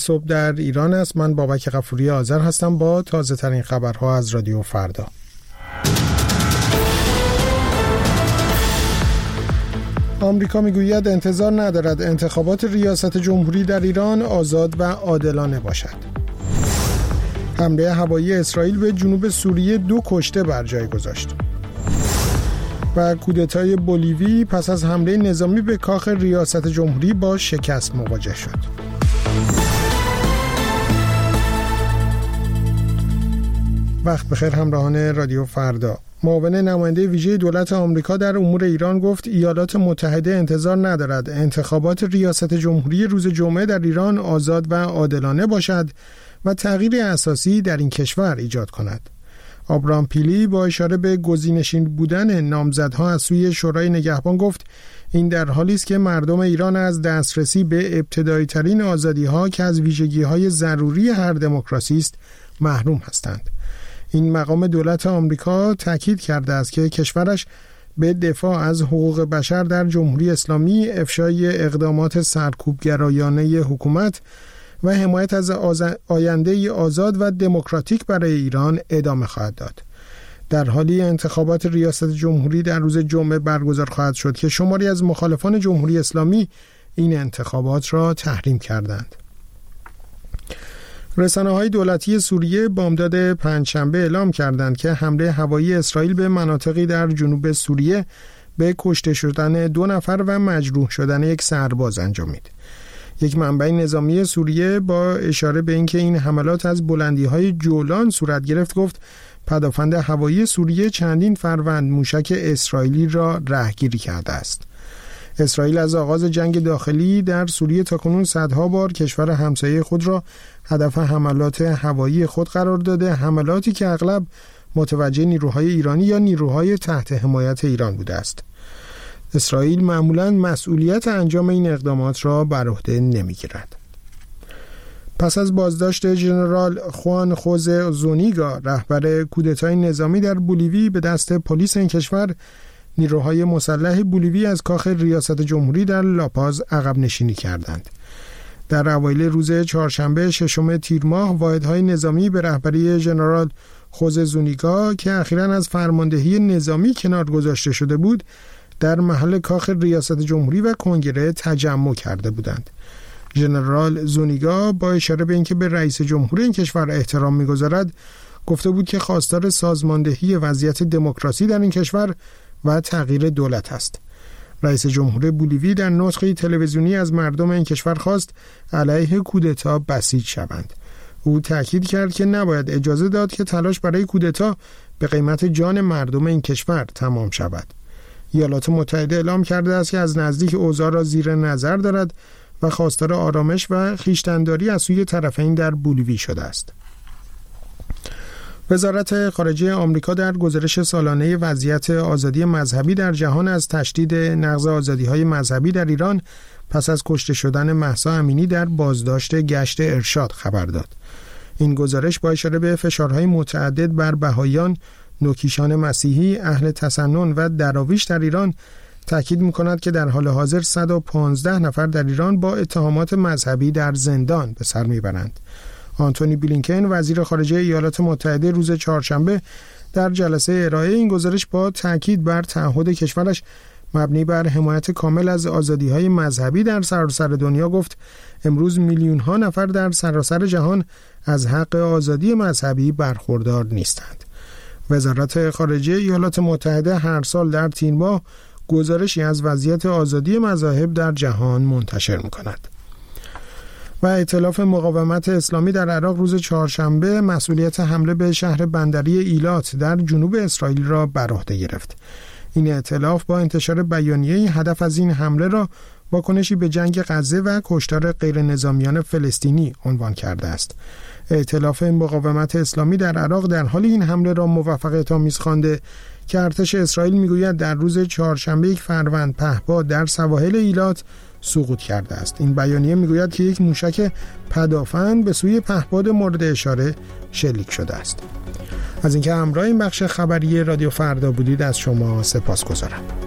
صبح در ایران است. من بابک غفوری آذر هستم با تازه ترین خبرها از رادیو فردا. آمریکا میگوید انتظار ندارد انتخابات ریاست جمهوری در ایران آزاد و عادلانه باشد. حمله هوایی اسرائیل به جنوب سوریه 2 کشته بر جای گذاشت. و کودتای بولیوی پس از حمله نظامی به کاخ ریاست جمهوری با شکست مواجه شد. وقت بخیر همراهان رادیو فردا. معاون نماینده ویژه دولت آمریکا در امور ایران گفت ایالات متحده انتظار ندارد انتخابات ریاست جمهوری روز جمعه در ایران آزاد و عادلانه باشد و تغییر اساسی در این کشور ایجاد کند. آبرام پیلی با اشاره به گزینشین بودن نامزدها از سوی شورای نگهبان گفت این در حالی است که مردم ایران از دسترسی به ابتدایی ترین آزادی‌ها که از ویژگی‌های ضروری هر دموکراسی است محروم هستند. این مقام دولت آمریکا تاکید کرده است که کشورش به دفاع از حقوق بشر در جمهوری اسلامی، افشای اقدامات سرکوبگرایانه حکومت و حمایت از آینده آزاد و دموکراتیک برای ایران ادامه خواهد داد. در حالی انتخابات ریاست جمهوری در روز جمعه برگزار خواهد شد که شماری از مخالفان جمهوری اسلامی این انتخابات را تحریم کردند. رسانه‌های دولتی سوریه بامداد پنجشنبه اعلام کردند که حمله هوایی اسرائیل به مناطقی در جنوب سوریه به کشته شدن 2 نفر و مجروح شدن 1 سرباز انجامید. یک منبع نظامی سوریه با اشاره به اینکه این حملات از بلندی‌های جولان صورت گرفت گفت پدافند هوایی سوریه چندین فروند موشک اسرائیلی را رهگیری کرده است. اسرائیل از آغاز جنگ داخلی در سوریه تاکنون صدها بار کشور همسایه خود را هدف حملات هوایی خود قرار داده، حملاتی که اغلب متوجه نیروهای ایرانی یا نیروهای تحت حمایت ایران بوده است. اسرائیل معمولاً مسئولیت انجام این اقدامات را بر عهده نمی‌گیرد. پس از بازداشت ژنرال خوان خوزه زونیگا رهبر کودتای نظامی در بولیوی به دست پلیس این کشور، نیروهای مسلح بولیوی از کاخ ریاست جمهوری در لاپاز عقب نشینی کردند. در اوایل روز چهارشنبه 6 تیر ماه واحدهای نظامی به رهبری ژنرال خوزه زونیگا که اخیراً از فرماندهی نظامی کنار گذاشته شده بود، در محل کاخ ریاست جمهوری و کنگره تجمع کرده بودند. ژنرال زونیگا با اشاره به اینکه به رئیس جمهور این کشور احترام می‌گذارد، گفته بود که خواستار سازماندهی وضعیت دموکراسی در این کشور و تغییر دولت است. رئیس جمهور بولیوی در نطقی تلویزیونی از مردم این کشور خواست علیه کودتا بسیج شوند. او تاکید کرد که نباید اجازه داد که تلاش برای کودتا به قیمت جان مردم این کشور تمام شود. ایالات متحده اعلام کرده است که از نزدیک اوضاع را زیر نظر دارد و خواستار آرامش و خویشتن‌داری از سوی طرفین در بولیوی شده است. وزارت خارجه آمریکا در گزارش سالانه وضعیت آزادی مذهبی در جهان از تشدید نقض آزادی‌های مذهبی در ایران پس از کشته شدن مهسا امینی در بازداشت گشت ارشاد خبر داد. این گزارش با اشاره به فشارهای متعدد بر بهائیان، نوکیشان مسیحی، اهل تسنن و دراویش در ایران تاکید می‌کند که در حال حاضر 115 نفر در ایران با اتهامات مذهبی در زندان به سر میبرند. آنتونی بلینکن وزیر خارجه ایالات متحده روز چهارشنبه در جلسه ارائه این گزارش با تاکید بر تعهد کشورش مبنی بر حمایت کامل از آزادی‌های مذهبی در سراسر دنیا گفت امروز میلیون‌ها نفر در سراسر جهان از حق آزادی مذهبی برخوردار نیستند. وزارت خارجه ایالات متحده هر سال در تیر ماه گزارشی از وضعیت آزادی مذاهب در جهان منتشر می‌کند. و ائتلاف مقاومت اسلامی در عراق روز چهارشنبه مسئولیت حمله به شهر بندری ایلات در جنوب اسرائیل را بر عهده گرفت. این ائتلاف با انتشار بیانیه هدف از این حمله را واکنشی به جنگ غزه و کشتار غیر نظامیان فلسطینی عنوان کرده است. ائتلاف مقاومت اسلامی در عراق در حال این حمله را موفقیت‌آمیز خوانده که ارتش اسرائیل میگوید در روز چهارشنبه 1 فروند پهپاد در سواحل ایلات سقوط کرده است. این بیانیه میگوید که یک موشک پدافند به سوی پهپاد مورد اشاره شلیک شده است. از اینکه همراه این بخش خبری رادیو فردا بودید از شما سپاسگزارم.